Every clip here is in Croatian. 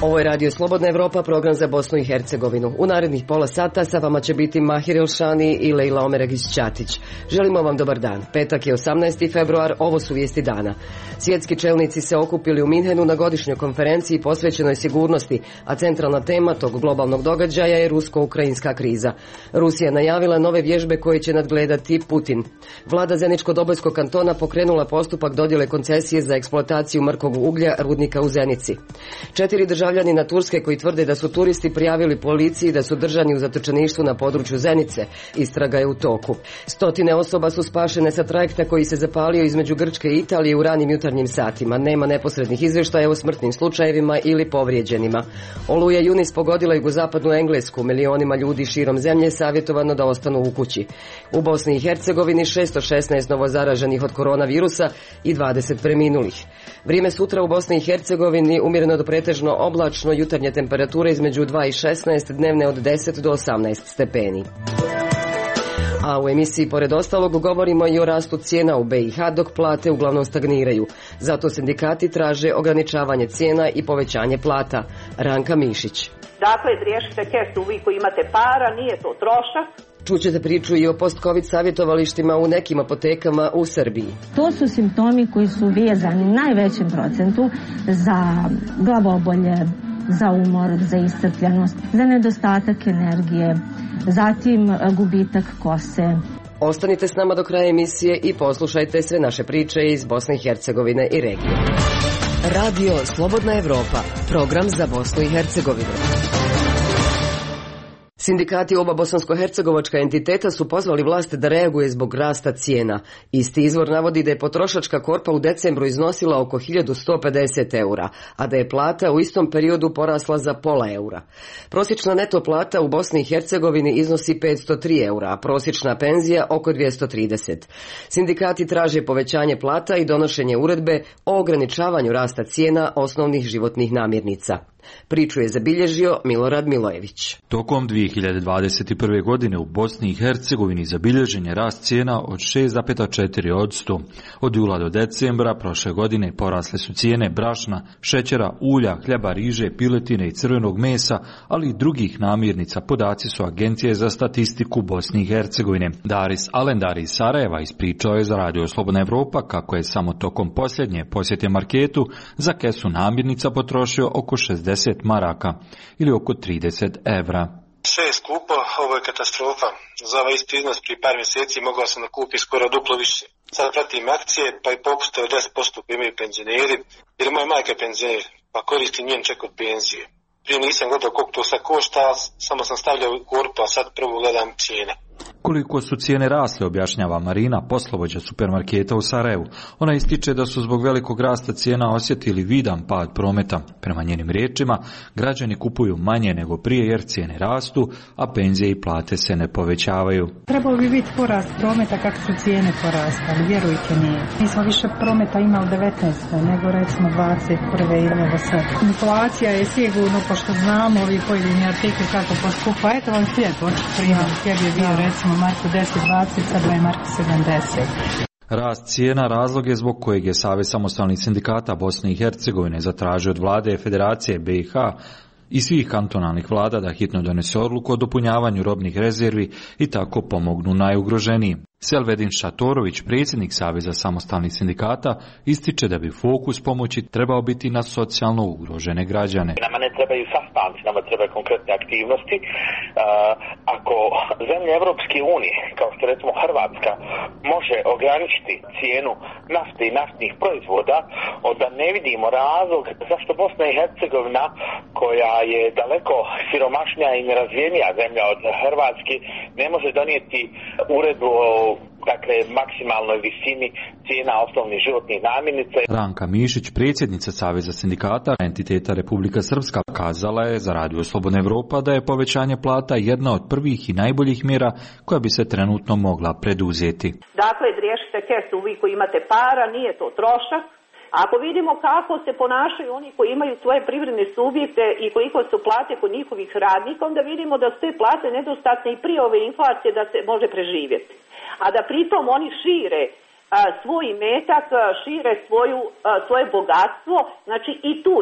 Ovo je Radio Slobodna Evropa, program za Bosnu i Hercegovinu. U narednih pola sata sa vama će biti Mahir Elšani i Lejla Omeragić-Ćatić. Želimo vam dobar dan. Petak je 18. februar, ovo su vijesti dana. Svjetski čelnici se okupili u Minhenu na godišnjoj konferenciji posvećenoj sigurnosti, a centralna tema tog globalnog događaja je rusko-ukrajinska kriza. Rusija je najavila nove vježbe koje će nadgledati Putin. Vlada Zeničko-Dobojskog kantona pokrenula postupak dodjele koncesije za eksploataciju mrkog uglja rudnika u Zenici. 4 državljanina Turske koji tvrde da su turisti prijavili policiji da su držani u zatočeništvu na području Zenice. Istraga je u toku. Stotine osoba su spašene sa trajekta koji se zapalio između Grčke i Italije u ranim jutarnjim satima. Nema neposrednih izvještaja o smrtnim slučajevima ili povrijeđenima. Oluja Junis pogodila jugozapadnu Englesku. Milionima ljudi širom zemlje savjetovano da ostanu u kući. U Bosni i Hercegovini 616 novozaraženih od koronavirusa i 20 preminulih. Vrijeme sutra u Bosni i Hercegovini umjereno do pretežno oblačno, jutarnje temperature između 2 i 16, dnevne od 10 do 18 stepeni. A u emisiji pored ostalog govorimo i o rastu cijena u BiH dok plate uglavnom stagniraju. Zato sindikati traže ograničavanje cijena i povećanje plata. Ranka Mišić. Dakle, riješite kesu vi koji imate para, nije to trošak. Čućete priču i o post-covid savjetovalištima u nekim apotekama u Srbiji. To su simptomi koji su vezani u najvećem procentu za glavobolje, za umor, za iscrpljenost, za nedostatak energije, zatim gubitak kose. Ostanite s nama do kraja emisije i poslušajte sve naše priče iz Bosne i Hercegovine i regije. Radio Slobodna Evropa, program za Bosnu i Hercegovinu. Sindikati oba bosansko-hercegovačka entiteta su pozvali vlast da reaguje zbog rasta cijena. Isti izvor navodi da je potrošačka korpa u decembru iznosila oko 1150 eura, a da je plata u istom periodu porasla za pola eura. Prosječna neto plata u Bosni i Hercegovini iznosi 503 eura, a prosječna penzija oko 230. Sindikati traže povećanje plata i donošenje uredbe o ograničavanju rasta cijena osnovnih životnih namirnica. Priču je zabilježio Milorad Milojević. Tokom 2021. godine u Bosni i Hercegovini zabilježen je rast cijena od 6,4%. Od jula do decembra prošle godine porasle su cijene brašna, šećera, ulja, hljeba, riže, piletine i crvenog mesa, ali i drugih namirnica, podaci su Agencije za statistiku Bosne i Hercegovine. Daris Alendari iz Sarajeva ispričao je za Radio Slobodna Evropa kako je samo tokom posljednje posjete marketu za kesu namirnica potrošio oko 60 maraka ili oko 30 evra. Sve je skupo, ovo je katastrofa. Za ovaj isti iznos prije par mjeseci mogao sam da kupim skoro duplo više. Sad pratim akcije pa i popuste od 10% koji imaju penzioneri, jer moja majka je penzioner, pa koristim njen ček od penzije. Prije nisam gledao koliko to sad košta, samo sam stavljao u korpu, a sad prvo gledam cijene. Koliko su cijene rasle, objašnjava Marina, poslovođa supermarketa u Sarajevu. Ona ističe da su zbog velikog rasta cijena osjetili vidan pad prometa. Prema njenim riječima, građani kupuju manje nego prije jer cijene rastu, a penzije i plate se ne povećavaju. Trebalo bi biti porast prometa kako su cijene porastali, vjerujte nije. Mi smo više prometa imali 19. nego recimo 21. ili ovo sve. Inflacija je sigurno, pošto znamo ovi pojedini artikli kako poskupa. Eto vam slijed, primjer, gdje bi bio recimo marku 10-20, sad je marku 70. Rast cijena razlog je zbog kojeg je Savez samostalnih sindikata Bosne i Hercegovine zatražio od vlade Federacije BiH i svih kantonalnih vlada da hitno donese odluku o dopunjavanju robnih rezervi i tako pomognu najugroženijim. Selvedin Šatorović, predsjednik Saveza samostalnih sindikata, ističe da bi fokus pomoći trebao biti na socijalno ugrožene građane. Nama ne trebaju sastanci, nama trebaju konkretne aktivnosti. Ako zemlje Evropske unije, kao što recimo Hrvatska, može ograničiti cijenu nafte i naftnih proizvoda, onda ne vidimo razlog zašto Bosna i Hercegovina, koja je daleko siromašnija i nerazvijenija zemlja od Hrvatske, ne može donijeti uredbu o maksimalnoj visini cijena osnovnih životnih namirnica. Ranka Mišić, predsjednica Saveza sindikata entiteta Republika Srpska, kazala je za Radio Slobodna Evropa da je povećanje plata jedna od prvih i najboljih mjera koja bi se trenutno mogla preduzeti. Dakle, riješite kesu vi koji imate para, nije to trošak. Ako vidimo kako se ponašaju oni koji imaju svoje privredne subjekte i koliko su plate kod njihovih radnika, onda vidimo da su te plate nedostatne i prije ove inflacije da se može preživjeti. A da pritom oni šire svoj imetak, šire svoje bogatstvo, znači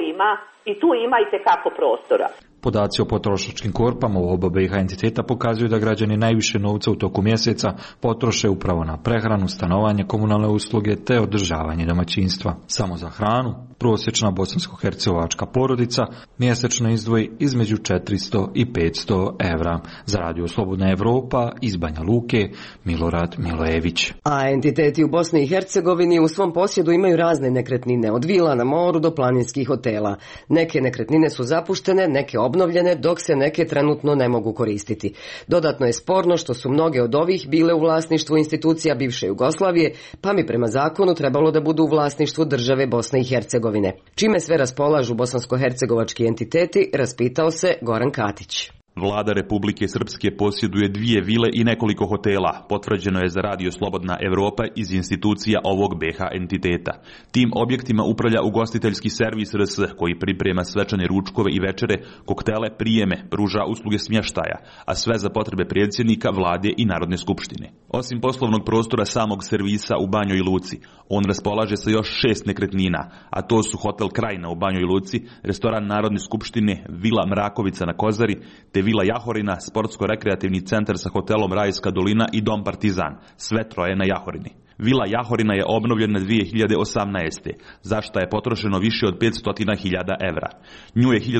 i tu ima itekako prostora. Podaci o potrošačkim korpama u oba BiH entiteta pokazuju da građani najviše novca u toku mjeseca potroše upravo na prehranu, stanovanje, komunalne usluge te održavanje domaćinstva. Samo za hranu prosječna bosansko-hercegovačka porodica mjesečno izdvoji između 400 i 500 evra. Za Radio Slobodna Evropa iz Banja Luke, Milorad Milojević. A entiteti u Bosni i Hercegovini u svom posjedu imaju razne nekretnine, od vila na moru do planinskih hotela. Neke nekretnine su zapuštene, neke obnovljene, dok se neke trenutno ne mogu koristiti. Dodatno je sporno što su mnoge od ovih bile u vlasništvu institucija bivše Jugoslavije, pa mi prema zakonu trebalo da budu u vlasništvu države Bosne i Hercegovine. Čime sve raspolažu bosansko-hercegovački entiteti, raspitao se Goran Katić. Vlada Republike Srpske posjeduje 2 vile i nekoliko hotela, potvrđeno je za Radio Slobodna Evropa iz institucija ovog BiH entiteta. Tim objektima upravlja ugostiteljski servis RS, koji priprema svečane ručkove i večere, koktele, prijeme, pruža usluge smještaja, a sve za potrebe predsjednika, vlade i Narodne skupštine. Osim poslovnog prostora samog servisa u Banjoj Luci, on raspolaže sa još 6 nekretnina, a to su Hotel Krajina u Banjoj Luci, restoran Narodne skupštine, Vila Mrakovica na Kozari, te Vila Jahorina, sportsko-rekreativni centar sa hotelom Rajska dolina i Dom Partizan, sve troje na Jahorini. Vila Jahorina je obnovljena 2018. za što je potrošeno više od 500.000 evra. Nju je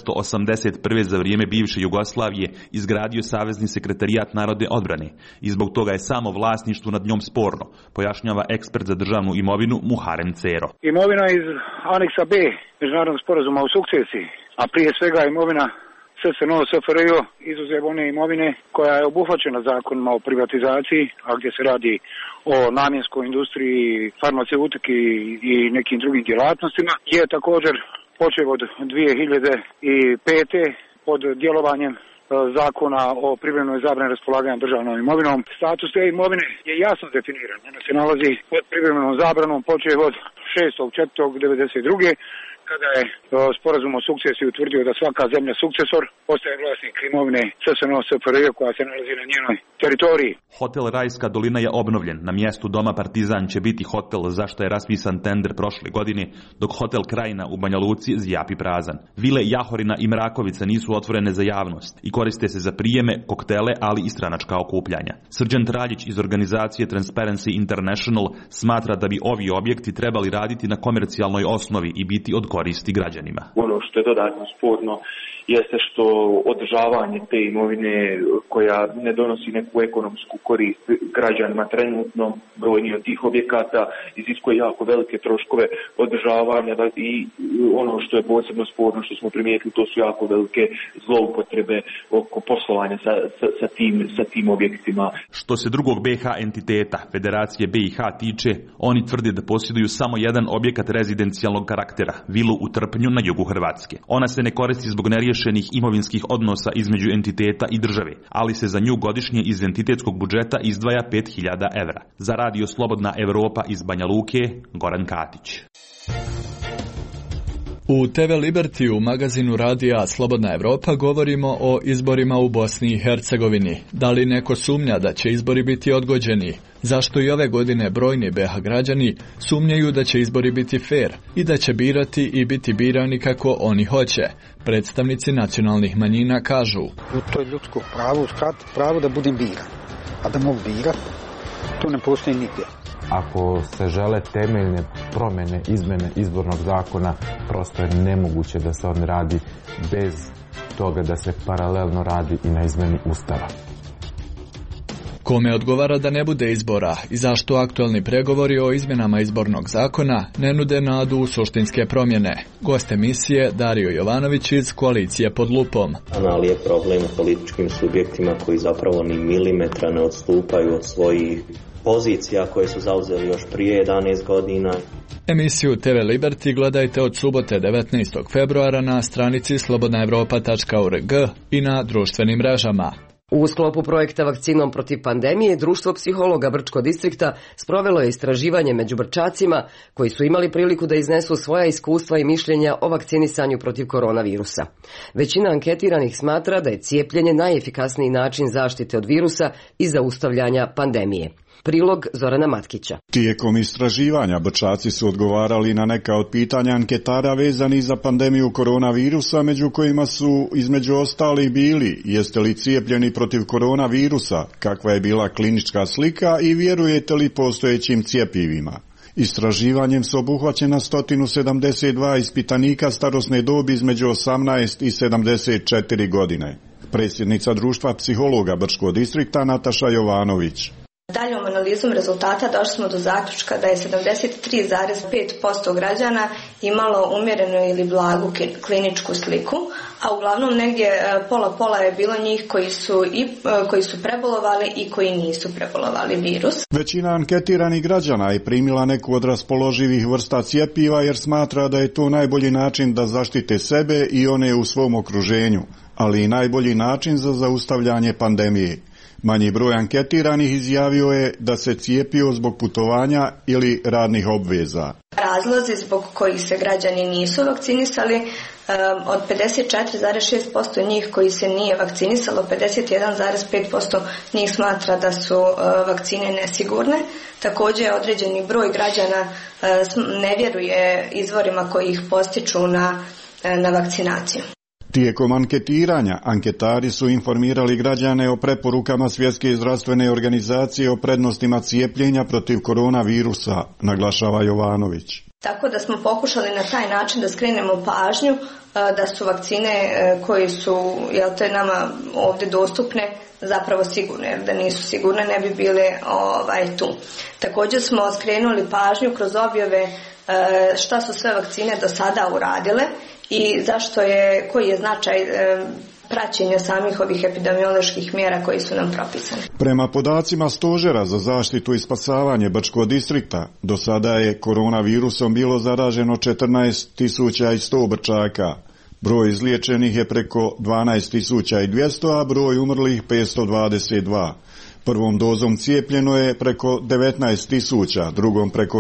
1981. za vrijeme bivše Jugoslavije izgradio Savezni sekretarijat narodne odbrane i zbog toga je samo vlasništvo nad njom sporno, pojašnjava ekspert za državnu imovinu Muharem Cero. Imovina iz aneksa B međunarodnog sporazuma o sukcesiji, a prije svega imovina SSNO, SFRJ, izuzev one imovine koja je obuhvaćena zakonima o privatizaciji, a gdje se radi o namjenskoj industriji, farmaceutiki i nekim drugim djelatnostima, je također počev od 2005. pod djelovanjem zakona o privremenoj zabrani raspolaganja državnom imovinom. Status te imovine je jasno definiran. Ona se nalazi pod privremenom zabranom počev od 6.4.1992. kada je sporazum o sukcesiji utvrdio da svaka zemlja sukcesor postaje vlasnik imovine SSNO SFRJ koja se nalazi na njenoj teritoriji. Hotel Rajska dolina je obnovljen. Na mjestu Doma Partizan će biti hotel za što je raspisan tender prošle godine, dok Hotel Krajina u Banja Luci zjapi prazan. Vile Jahorina i Mrakovica nisu otvorene za javnost i koriste se za prijeme, koktele, ali i stranačka okupljanja. Srđan Traljić iz organizacije Transparency International smatra da bi ovi objekti trebali raditi na komercijalnoj osnovi i biti od koristi građanima. Ono što je dodatno sporno jeste što održavanje te imovine koja ne donosi neku ekonomsku korist građanima trenutno, brojni od tih objekata iziskuje jako velike troškove održavanja i ono što je posebno sporno što smo primijetili, to su jako velike zloupotrebe oko poslovanja sa tim objektima. Što se drugog BiH entiteta, Federacije BiH tiče, oni tvrde da posjeduju samo jedan objekat rezidencijalnog karaktera, vilu u Trpnju na jugu Hrvatske. Ona se ne koristi zbog neriješenih imovinskih odnosa između entiteta i države, ali se za nju godišnje iz entitetskog budžeta izdvaja 5.000 evra. Za Radio Slobodna Evropa iz Banja Luke, Goran Katić. U TV Liberty u magazinu radija Slobodna Evropa govorimo o izborima u Bosni i Hercegovini. Da li neko sumnja da će izbori biti odgođeni? Zašto i ove godine brojni BiH građani sumnjaju da će izbori biti fair i da će birati i biti birani kako oni hoće? Predstavnici nacionalnih manjina kažu: to je ljudsko pravo da budem biran, a da mogu birati, to ne postoji nigdje. Ako se žele temeljne promjene, izmjene izbornog zakona, prosto je nemoguće da se on radi bez toga da se paralelno radi i na izmjeni Ustava. Kome odgovara da ne bude izbora i zašto aktualni pregovori o izmjenama izbornog zakona ne nude nadu u suštinske promjene? Gost emisije Dario Jovanović iz Koalicije pod lupom. Ali je problem u političkim subjektima koji zapravo ni milimetra ne odstupaju od svojih pozicija koje su zauzeli još prije 11 godina. Emisiju TV Liberty gledajte od subote 19. februara na stranici slobodnaevropa.org i na društvenim mrežama. U sklopu projekta Vakcinom protiv pandemije, Društvo psihologa Brčko distrikta sprovelo je istraživanje među Brčacima koji su imali priliku da iznesu svoja iskustva i mišljenja o vakcinisanju protiv koronavirusa. Većina anketiranih smatra da je cijepljenje najefikasniji način zaštite od virusa i zaustavljanja pandemije. Prilog Zorana Matkića. Tijekom istraživanja Brčaci su odgovarali na neka od pitanja anketara vezani za pandemiju koronavirusa, među kojima su između ostalih bili: jeste li cijepljeni protiv koronavirusa, kakva je bila klinička slika i vjerujete li postojećim cjepivima. Istraživanjem su obuhvaćena 172 ispitanika starosne dobi između 18 i 74 godine. Predsjednica društva psihologa Brčkog distrikta Nataša Jovanović. Daljom analizom rezultata došli smo do zaključka da je 73,5% građana imalo umjerenu ili blagu kliničku sliku, a uglavnom negdje pola je bilo njih koji su prebolovali i koji nisu prebolovali virus. Većina anketiranih građana je primila neku od raspoloživih vrsta cjepiva jer smatra da je to najbolji način da zaštite sebe i one u svom okruženju, ali i najbolji način za zaustavljanje pandemije. Manji broj anketiranih izjavio je da se cijepio zbog putovanja ili radnih obveza. Razlozi zbog kojih se građani nisu vakcinisali, od 54,6% njih koji se nije vakcinisalo, 51,5% njih smatra da su vakcine nesigurne. Također određeni broj građana ne vjeruje izvorima koji ih postiču na vakcinaciju. Tijekom anketiranja, anketari su informirali građane o preporukama Svjetske zdravstvene organizacije o prednostima cijepljenja protiv koronavirusa, naglašava Jovanović. Tako da smo pokušali na taj način da skrenemo pažnju da su vakcine koje su nama ovdje dostupne zapravo sigurne, jer da nisu sigurne ne bi bile tu. Također smo skrenuli pažnju kroz objave šta su sve vakcine do sada uradile i koji je značaj praćenja samih ovih epidemioloških mjera koji su nam propisane. Prema podacima Stožera za zaštitu i spasavanje Brčkog distrikta, do sada je koronavirusom bilo zaraženo 14.100 Brčaka. Broj izliječenih je preko 12.200, a broj umrlih 522. Prvom dozom cijepljeno je preko 19.000, drugom preko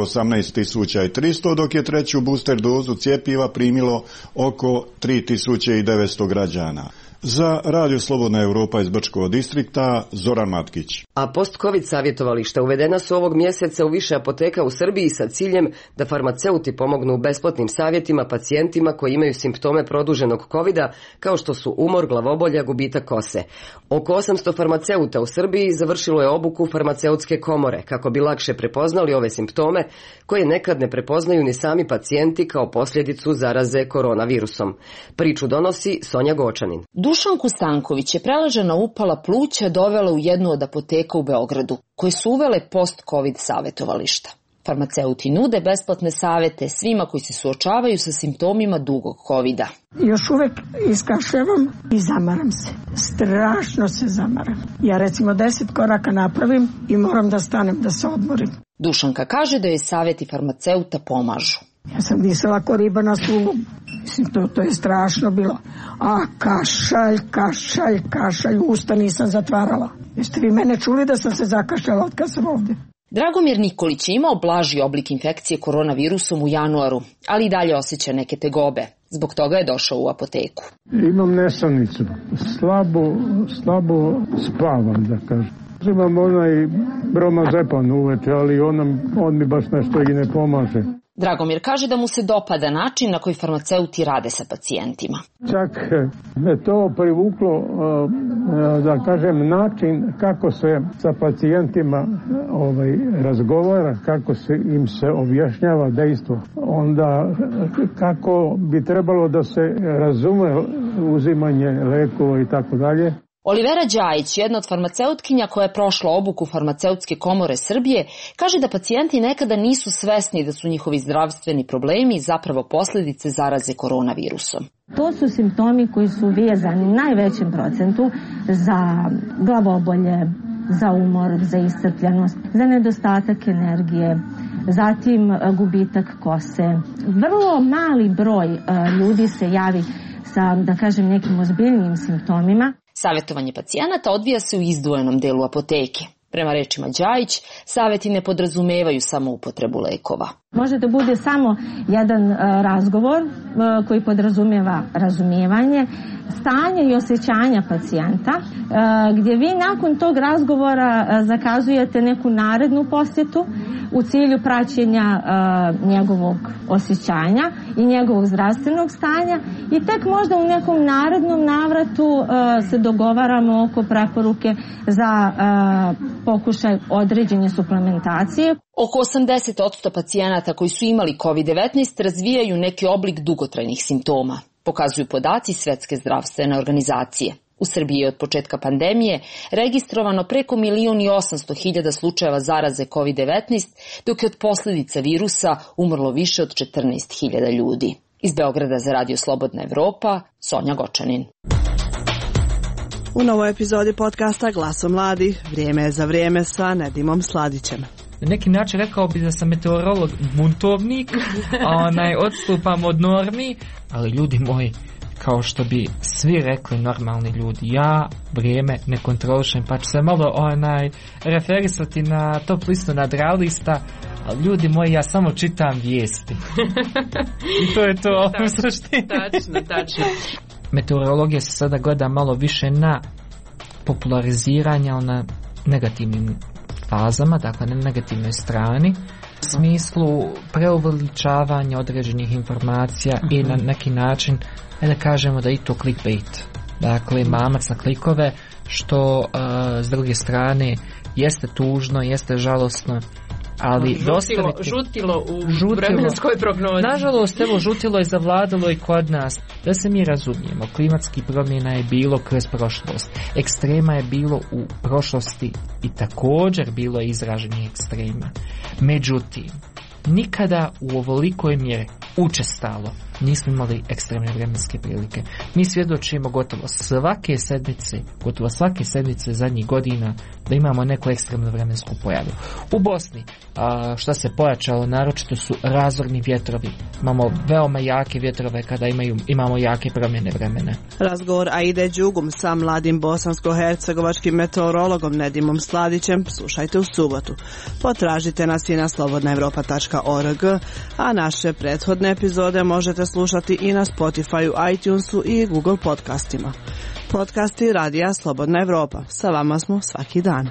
18.300, dok je treću booster dozu cjepiva primilo oko 3.900 građana. Za Radio Slobodna Europa iz Brčkog distrikta, Zoran Matkić. A post-covid savjetovališta uvedena su ovog mjeseca u više apoteka u Srbiji sa ciljem da farmaceuti pomognu besplatnim savjetima pacijentima koji imaju simptome produženog covida, kao što su umor, glavobolja, gubitak kose. Oko 800 farmaceuta u Srbiji završilo je obuku farmaceutske komore, kako bi lakše prepoznali ove simptome, koje nekad ne prepoznaju ni sami pacijenti kao posljedicu zaraze koronavirusom. Priču donosi Sonja Gočanin. Dušanku Stanković je preležana upala pluća dovela u jednu od apoteka u Beogradu, koje su uvele post-covid savjetovališta. Farmaceuti nude besplatne savjete svima koji se suočavaju sa simptomima dugog covida. Još uvek iskašljavam i zamaram se. Strašno se zamaram. Ja recimo 10 koraka napravim i moram da stanem da se odmorim. Dušanka kaže da joj savjeti farmaceuta pomažu. Ja sam disala ko riba na suvu. Mislim, to je strašno bilo. A kašalj, usta nisam zatvarala. Jeste vi mene čuli da sam se zakašljala od kad sam ovdje? Dragomir Nikolić je imao blaži oblik infekcije koronavirusom u januaru, ali i dalje osjeća neke tegobe. Zbog toga je došao u apoteku. Imam nesanicu. Slabo spavam, da kažem. Imam onaj bromazepan uveče, ali on mi baš nešto i ne pomaže. Dragomir kaže da mu se dopada način na koji farmaceuti rade sa pacijentima. Čak me to privuklo, da kažem, način kako se sa pacijentima razgovara, kako se im se objašnjava dejstvo. Onda kako bi trebalo da se razume uzimanje lekova i tako dalje. Olivera Đajić, jedna od farmaceutkinja koja je prošla obuku Farmaceutske komore Srbije, kaže da pacijenti nekada nisu svesni da su njihovi zdravstveni problemi zapravo posljedice zaraze koronavirusom. To su simptomi koji su vezani u najvećem procentu za glavobolje, za umor, za iscrpljenost, za nedostatak energije, zatim gubitak kose. Vrlo mali broj ljudi se javi sa, da kažem, nekim ozbiljnijim simptomima. Savjetovanje pacijenata odvija se u izdvojenom delu apoteke. Prema rečima Đajić, savjeti ne podrazumevaju samo upotrebu lekova. Može da bude samo jedan razgovor koji podrazumijeva razumijevanje stanja i osjećanja pacijenta, gdje vi nakon tog razgovora zakazujete neku narednu posjetu u cilju praćenja njegovog osjećanja i njegovog zdravstvenog stanja i tek možda u nekom narednom navratu se dogovaramo oko preporuke za pokušaj određene suplementacije. Oko 80% pacijenata koji su imali COVID-19 razvijaju neki oblik dugotrajnih simptoma, pokazuju podaci Svetske zdravstvene organizacije. U Srbiji je od početka pandemije registrovano preko 1.800.000 slučajeva zaraze COVID-19, dok je od posljedica virusa umrlo više od 14.000 ljudi. Iz Beograda za Radio Slobodna Evropa, Sonja Gočanin. U novoj epizodi podcasta Glaso mladih, vrijeme je za vrijeme sa Nedimom Sladićem. Na neki način rekao bi da sam meteorolog buntovnik, odstupam od normi, ali ljudi moji, kao što bi svi rekli normalni ljudi, ja vrijeme ne kontrolišem, pa ću se malo referisati na top listu nadrealista, ali ljudi moji, ja samo čitam vijesti. I to je to u suštini. Tačno. Meteorologija se sada gleda malo više na populariziranje, na negativnim fazama, dakle na negativnoj strani, u smislu preuveličavanja određenih informacija i na neki način, da kažemo da i to clickbait, dakle mamac na klikove, što s druge strane jeste tužno, jeste žalosno, ali žutilo u vremenskoj prognozi. Nažalost, evo, žutilo je zavladalo i kod nas. Da se mi razumijemo, klimatskih promjena je bilo kroz prošlost. Ekstrema je bilo u prošlosti i također bilo je izraženih ekstrema. Međutim, nikada u ovolikoj mjeri učestalo nismo imali ekstremne vremenske prilike. Mi svjedočimo gotovo svake sedmice zadnjih godina da imamo neku ekstremnu vremensku pojavu. U Bosni, što se pojačalo, naročito su razorni vjetrovi. Imamo veoma jake vjetrove kada imamo jake promjene vremena. Razgovor Aide Đugum sa mladim bosansko-hercegovačkim meteorologom Nedimom Sladićem slušajte u subotu. Potražite nas i na slobodnaevropa.org, a naše prethodne epizode možete slušati i na Spotifyu, iTunesu i Google podcastima. Podcasti Radija Slobodna Evropa. Sa vama smo svaki dan.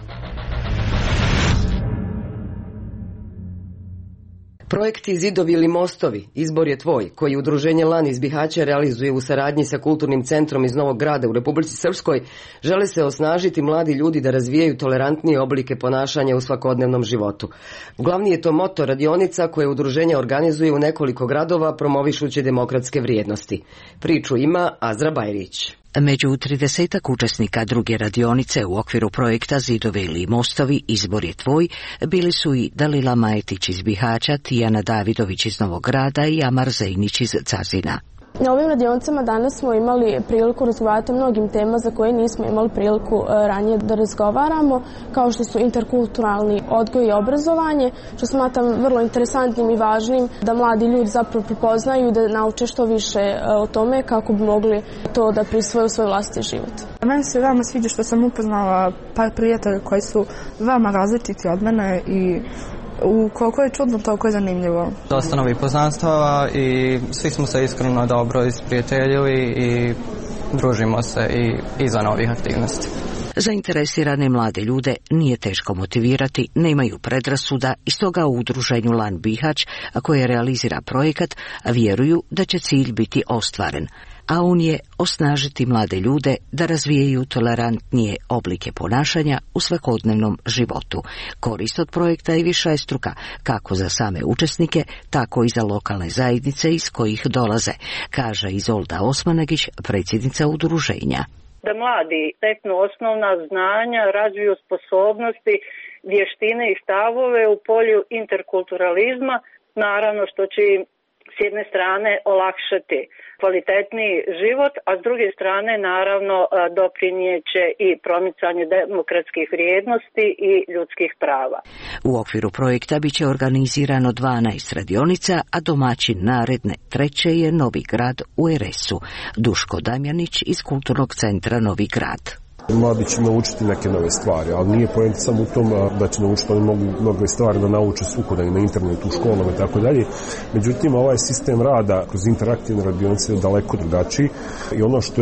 Projekti Zidovi ili mostovi, izbor je tvoj, koji Udruženje LAN iz Bihaća realizuje u saradnji sa Kulturnim centrom iz Novog Grada u Republici Srpskoj, žele se osnažiti mladi ljudi da razvijaju tolerantnije oblike ponašanja u svakodnevnom životu. Glavni je to moto radionica koje Udruženje organizuje u nekoliko gradova promovišući demokratske vrijednosti. Priču ima Azra Bajrić. Među 30 učesnika druge radionice u okviru projekta Zidovi ili mostovi, izbor je tvoj, bili su i Dalila Majetić iz Bihaća, Tijana Davidović iz Novog Grada i Amar Zejnić iz Cazina. Na ovim radionicama danas smo imali priliku razgovarati o mnogim tema za koje nismo imali priliku ranije da razgovaramo, kao što su interkulturalni odgoj i obrazovanje, što smatram vrlo interesantnim i važnim da mladi ljudi zapravo prepoznaju i da nauče što više o tome kako bi mogli to da prisvoje u svoj vlastiti život. Meni se veoma sviđa što sam upoznala par prijatelja koji su veoma različiti od mene i koliko je čudno, toliko je zanimljivo. Dosta novih poznanstava i svi smo se iskreno dobro isprijateljili i družimo se i za novih aktivnosti. Zainteresirane mlade ljude nije teško motivirati, nemaju predrasuda i stoga u udruženju LAN Bihać, koje realizira projekat, vjeruju da će cilj biti ostvaren, a on je osnažiti mlade ljude da razvijaju tolerantnije oblike ponašanja u svakodnevnom životu. Korist od projekta je višestruka, kako za same učesnike, tako i za lokalne zajednice iz kojih dolaze, kaže Izolda Osmanagić, predsjednica udruženja. Da mladi steknu osnovna znanja, razviju sposobnosti, vještine i stavove u polju interkulturalizma, naravno što će im s jedne strane olakšati kvalitetniji život, a s druge strane naravno doprinijeće i promicanje demokratskih vrijednosti i ljudskih prava. U okviru projekta biće organizirano 12 radionica, a domaćin naredne treće je Novi Grad u RS-u. Duško Damjanić iz Kulturnog centra Novi Grad. Mladi će naučiti neke nove stvari, ali nije poenta samo u tom da će naučiti, oni mogu mnogo stvari da nauče svukuda i na internetu, u školama i tako dalje. Međutim, ovaj sistem rada kroz interaktivne radionice je daleko drugačiji i ono što je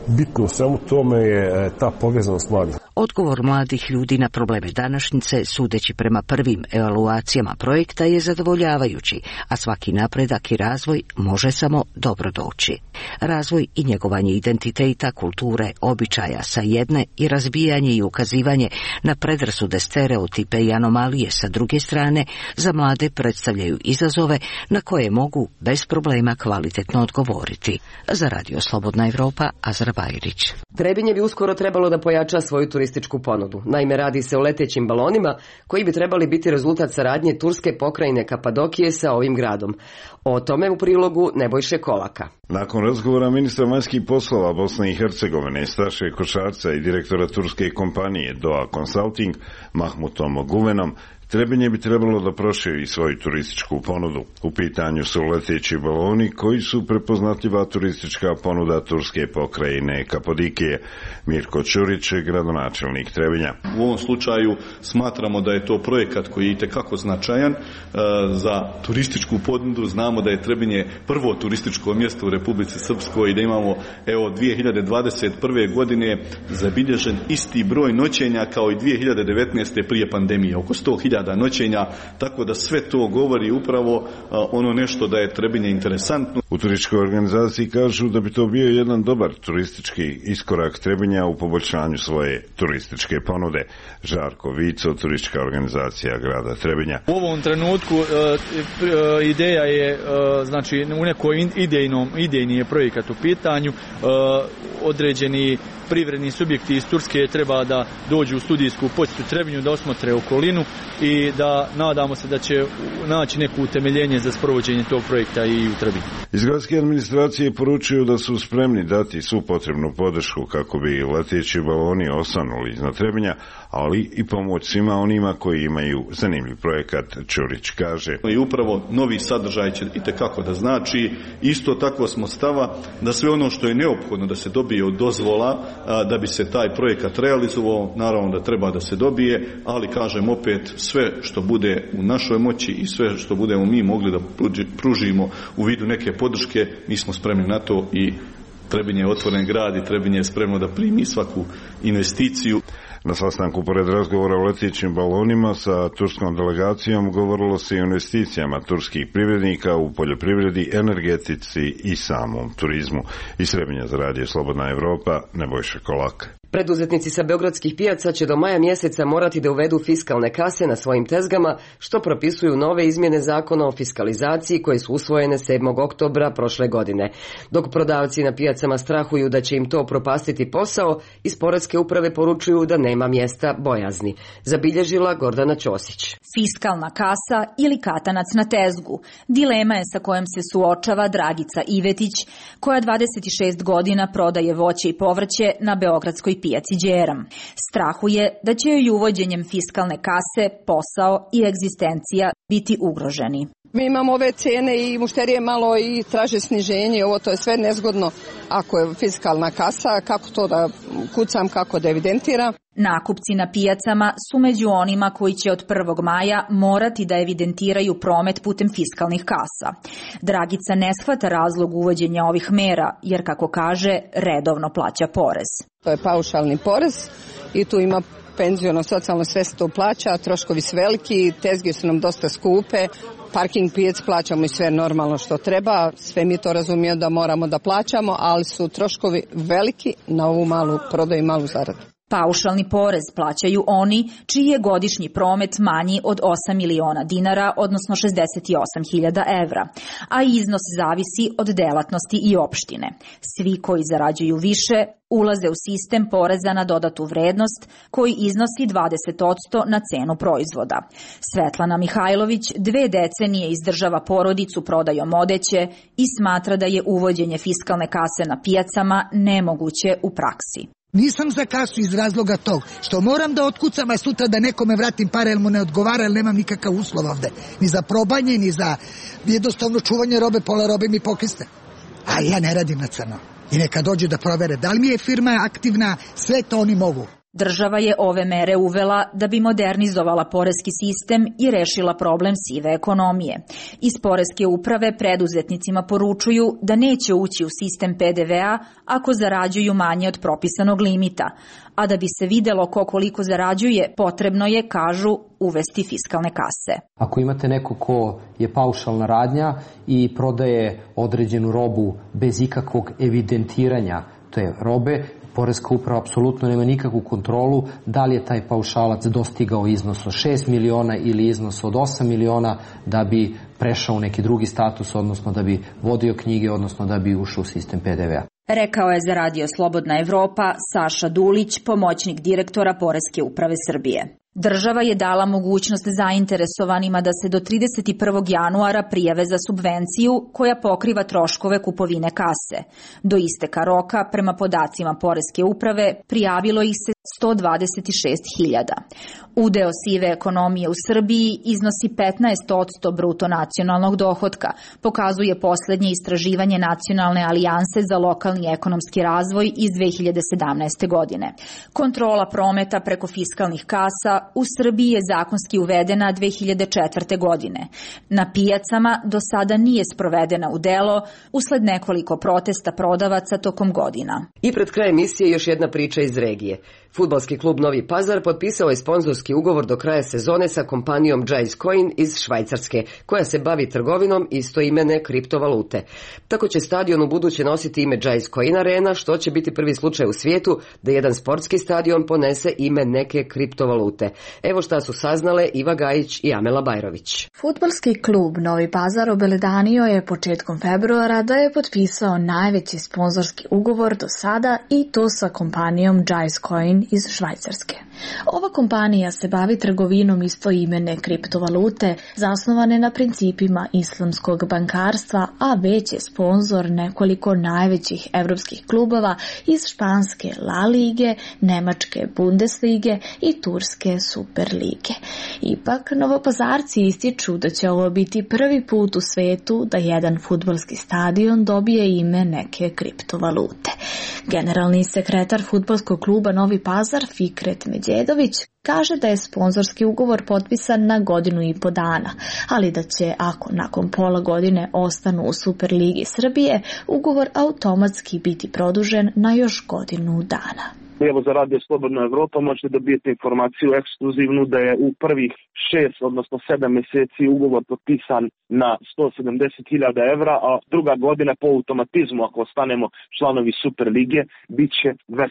Bitno u svemu tome je ta povezanost mladih. Odgovor mladih ljudi na probleme današnjice, sudeći prema prvim evaluacijama projekta, je zadovoljavajući, a svaki napredak i razvoj može samo dobro doći. Razvoj i njegovanje identiteta, kulture, običaja sa jedne i razbijanje i ukazivanje na predrasude, stereotipe i anomalije sa druge strane za mlade predstavljaju izazove na koje mogu bez problema kvalitetno odgovoriti. Za Radio Slobodna Evropa, Azra Bajrić. Trebinje bi uskoro trebalo da pojača svoju turističku ponudu. Naime, radi se o letećim balonima koji bi trebali biti rezultat saradnje turske pokrajine Kapadokije sa ovim gradom. O tome u prilogu Nebojše Kolaka. Nakon razgovora ministra vanjskih poslova Bosne i Hercegovine, Staše Košarca i direktora turske kompanije Doha Consulting, Mahmutom Guvenom, Trebinje bi trebalo da proširi svoju turističku ponudu. U pitanju su leteći baloni koji su prepoznatljiva turistička ponuda turske pokrajine Kapadokije. Mirko Ćurić, gradonačelnik Trebinja. U ovom slučaju smatramo da je to projekat koji je itekako značajan za turističku ponudu. Znamo da je Trebinje prvo turističko mjesto u Republici Srpskoj i da imamo 2021. godine zabilježen isti broj noćenja kao i 2019. prije pandemije, oko 100.000 noćenja, tako da sve to govori upravo ono nešto da je Trebinje interesantno. U turističkoj organizaciji kažu da bi to bio jedan dobar turistički iskorak Trebinja u poboljšanju svoje turističke ponude. Žarko Vico, turistička organizacija grada Trebinja. U ovom trenutku ideja je, znači u nekoj idejni je projekat u pitanju, određeni privredni subjekti iz Turske treba da dođu u studijsku posjetu Trebinju, da osmotre okolinu i da nadamo se da će naći neko utemeljenje za sprovođenje tog projekta i u Trebinju. Iz gradske administracije poručuju da su spremni dati svu potrebnu podršku kako bi leteći baloni osanuli iznad Trebinja, ali i pomoć svima onima koji imaju zanimljiv projekat, Ćurić kaže. I upravo novi sadržaj će itekako da znači. Isto tako smo stava da sve ono što je neophodno da se dobije od dozvola da bi se taj projekat realizovao, naravno da treba da se dobije, ali kažem opet, sve što bude u našoj moći i sve što budemo mi mogli da pružimo u vidu neke podrške, mi smo spremni na to i Trebinje je otvoren grad i Trebinje je spremno da primi svaku investiciju. Na sastanku pored razgovora o letećim balonima sa turskom delegacijom govorilo se i o investicijama turskih privrednika u poljoprivredi, energetici i samom turizmu. Iz Trebinja za Radio Slobodna Evropa, Nebojša Kolak. Preduzetnici sa beogradskih pijaca će do maja mjeseca morati da uvedu fiskalne kase na svojim tezgama, što propisuju nove izmjene zakona o fiskalizaciji koje su usvojene 7. oktobra prošle godine. Dok prodavci na pijacama strahuju da će im to propastiti posao, iz Poreske uprave poručuju da nema mjesta bojazni. Zabilježila Gordana Ćosić. Fiskalna kasa ili katanac na tezgu. Dilema je sa kojom se suočava Dragica Ivetić, koja 26 godina prodaje voće i povrće na beogradskoj pijaci Đeram. Strahuje da će joj uvođenjem fiskalne kase posao i egzistencija biti ugroženi. Mi imamo ove cijene i mušterije malo i traže sniženje, ovo to je sve nezgodno ako je fiskalna kasa, kako to da kucam, kako da evidentiram. Nakupci na pijacama su među onima koji će od 1. maja morati da evidentiraju promet putem fiskalnih kasa. Dragica ne shvata razlog uvođenja ovih mera, jer kako kaže, redovno plaća porez. To je paušalni porez i tu ima penziono, socijalno, sve se to plaća, troškovi su veliki, tezge su nam dosta skupe, parking pijac plaćamo i sve normalno što treba, sve mi to razumijemo da moramo da plaćamo, ali su troškovi veliki na ovu malu prodaju i malu zaradu. Paušalni porez plaćaju oni čiji je godišnji promet manji od 8 miliona dinara, odnosno 68.000 evra, a iznos zavisi od delatnosti i opštine. Svi koji zarađuju više ulaze u sistem poreza na dodatu vrednost koji iznosi 20% na cenu proizvoda. Svetlana Mihajlović 2 decenije izdržava porodicu prodajom odeće i smatra da je uvođenje fiskalne kase na pijacama nemoguće u praksi. Nisam za kasu iz razloga tog što moram da otkucam, a sutra da nekome vratim pare jer mu ne odgovara, jer nemam nikakav uslov ovde. Ni za probanje, ni za jednostavno čuvanje robe, pola robe mi pokiste. A ja ne radim na crno. I neka dođu da provere da li mi je firma aktivna, sve to oni mogu. Država je ove mere uvela da bi modernizovala poreski sistem i rešila problem sive ekonomije. Iz poreske uprave preduzetnicima poručuju da neće ući u sistem PDV-a ako zarađuju manje od propisanog limita, a da bi se videlo ko koliko zarađuje, potrebno je, kažu, uvesti fiskalne kase. Ako imate neko ko je paušalna radnja i prodaje određenu robu bez ikakvog evidentiranja te robe, Poreska uprava apsolutno nema nikakvu kontrolu da li je taj paušalac dostigao iznos od 6 miliona ili iznos od 8 miliona da bi prešao u neki drugi status, odnosno da bi vodio knjige, odnosno da bi ušao u sistem PDV-a. Rekao je za Radio Slobodna Evropa Saša Dulić, pomoćnik direktora Poreske uprave Srbije. Država je dala mogućnost zainteresovanima da se do 31. januara prijave za subvenciju koja pokriva troškove kupovine kase. Do isteka roka, prema podacima Poreske uprave, prijavilo ih se 126.000. Udeo sive ekonomije u Srbiji iznosi 15% bruto nacionalnog dohotka, pokazuje poslednje istraživanje Nacionalne alijanse za lokalni ekonomski razvoj iz 2017. godine. Kontrola prometa preko fiskalnih kasa u Srbiji je zakonski uvedena 2004. godine. Na pijacama do sada nije sprovedena u delo usled nekoliko protesta prodavaca tokom godina. I pred kraj emisije još jedna priča iz regije. Fudbalski klub Novi Pazar potpisao je sponzorski ugovor do kraja sezone sa kompanijom Jais Coin iz Švajcarske, koja se bavi trgovinom istoimene kriptovalute. Tako će stadion u buduće nositi ime Jais Coin Arena, što će biti prvi slučaj u svijetu da jedan sportski stadion ponese ime neke kriptovalute. Evo šta su saznale Iva Gajić i Amela Bajrović. Fudbalski klub Novi Pazar obelodanio je početkom februara da je potpisao najveći sponzorski ugovor do sada i to sa kompanijom Jais Coin iz Švajcarske. Ova kompanija se bavi trgovinom istoimene kriptovalute zasnovane na principima islamskog bankarstva, a već je sponzor nekoliko najvećih evropskih klubova iz španske La Lige, nemačke Bundeslige i turske Superlige. Ipak, Novopazarci ističu da će ovo biti prvi put u svetu da jedan fudbalski stadion dobije ime neke kriptovalute. Generalni sekretar fudbalskog kluba Novi Pazar Fikret Međedović kaže da je sponzorski ugovor potpisan na 1.5 godina, ali da će, ako nakon pola godine ostanu u Superligi Srbije, ugovor automatski biti produžen na još 1 godinu dana. Evo, za Radio Slobodna Evropa možete dobijete informaciju ekskluzivnu da je u prvih 6, odnosno 7 mjeseci ugovor potpisan na 170.000 evra, a druga godina po automatizmu, ako ostanemo članovi Superlige, bit će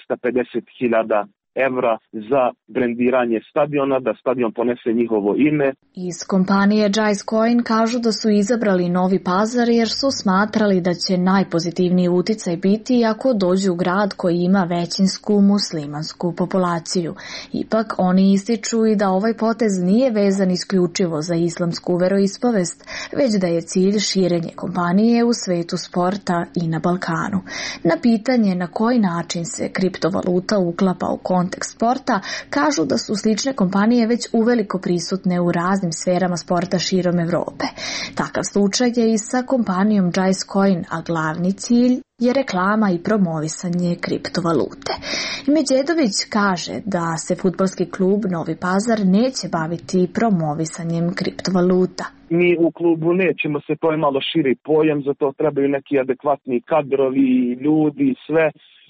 250.000 evra za brendiranje stadiona, da stadion ponese njihovo ime. Iz kompanije Jais Coin kažu da su izabrali Novi Pazar jer su smatrali da će najpozitivniji uticaj biti ako dođu u grad koji ima većinsku muslimansku populaciju. Ipak oni ističu i da ovaj potez nije vezan isključivo za islamsku veroispovest, već da je cilj širenje kompanije u svetu sporta i na Balkanu. Na pitanje na koji način se kriptovaluta uklapa u kontekst sporta, kažu da su slične kompanije već uveliko prisutne u raznim sferama sporta širom Evrope. Takav slučaj je i sa kompanijom Jais Coin, a glavni cilj je reklama i promovisanje kriptovalute. Međedović kaže da se fudbalski klub Novi Pazar neće baviti promovisanjem kriptovaluta. Mi u klubu nećemo se, to je malo širi pojam, zato trebaju neki adekvatni kadrovi, ljudi, sve.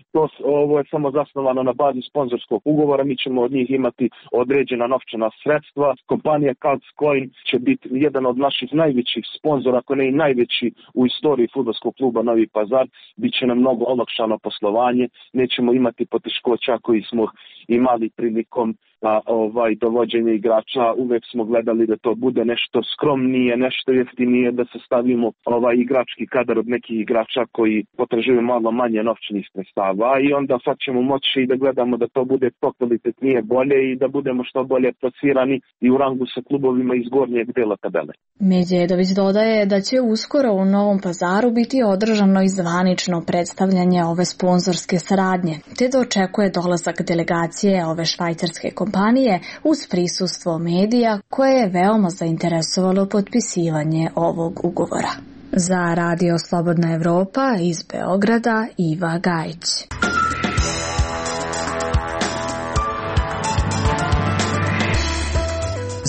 Ovo je samo zasnovano na bazi sponzorskog ugovora, mi ćemo od njih imati određena novčana sredstva. Kompanija Jais Coin će biti jedan od naših najvećih sponzora, ako ne i najveći u istoriji fudbalskog kluba Novi Pazar. Biće nam mnogo olakšano poslovanje, nećemo imati poteškoća koji smo imali prilikom dovođenja igrača. Uvek smo gledali da to bude nešto skromnije, nešto jeftinije, da se stavimo igrački kadar od nekih igrača koji potražuju malo manje novčanih sredstava i onda sad ćemo moći i da gledamo da to bude to kvalitetnije, bolje i da budemo što bolje plasirani i u rangu sa klubovima iz gornjeg dela tabele. Međedović dodaje da će uskoro u Novom Pazaru biti održano i zvanično predstavljanje ove sponzorske saradnje, te da očekuje dolazak delegacije ove švajcarske kompanije uz prisustvo medija koje je veoma zainteresovalo potpisivanje ovog ugovora. Za Radio Slobodna Evropa iz Beograda Iva Gajić.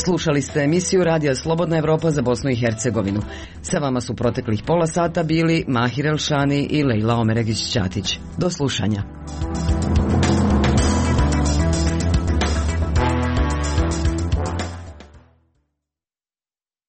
Slušali ste emisiju Radija Slobodna Evropa za Bosnu i Hercegovinu. Sa vama su proteklih pola sata bili Mahir Elšani i Lejla Omeregić-Ćatić. Do slušanja.